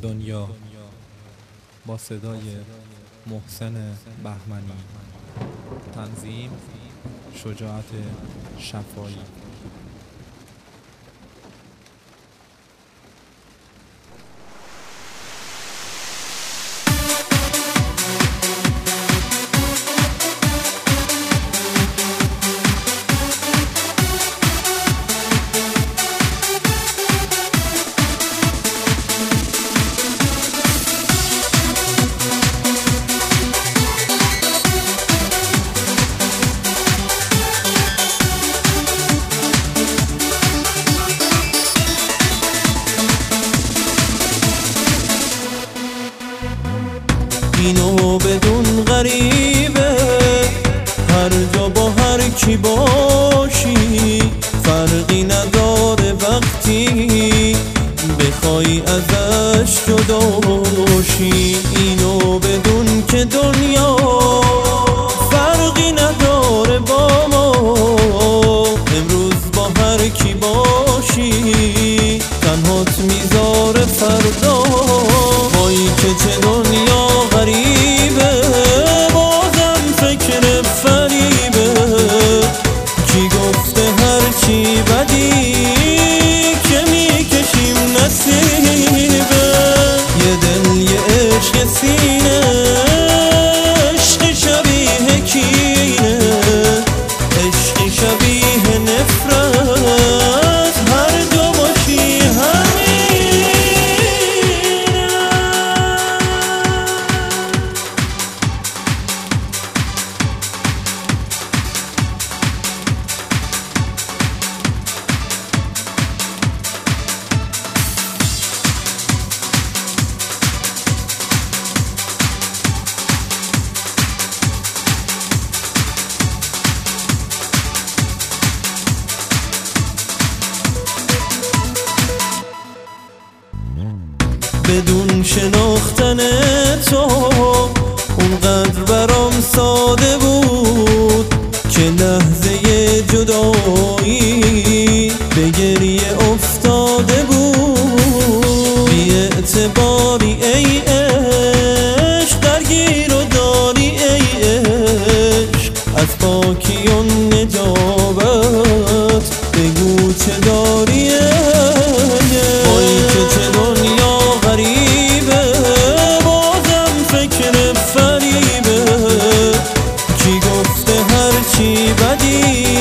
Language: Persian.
دنیا با صدای محسن بهمنی. تنظیم شجاعت شفایی. اینو بدون غریبه، هر جا با هر کی باشی فرقی نداره وقتی بخوای ازش جداشی. اینو بدون که دنیا فرقی نداره با ما، امروز با هر کی باشی تنهات میذاره فردا. وای که چه دنیا غریبه، بازم فکر فریبه. کی گفته هرچی بدی که میکشیم نصیبه. یه دل یه عشق سینه، عشق شبیه کینه، عشق شبیه نفرت، هر جا باشی همینه. بدون شناختن تو اونقدر برام ساده بود که لحظه جدایی به گریه افتاده بود. بی اعتباری ای عشق، درگیر و داری ای عشق، از پاکی و نجابت بگو چه داری. وای که چه دنیا غریبه، بازم فکر فریبه. کی گفته هرچی بدی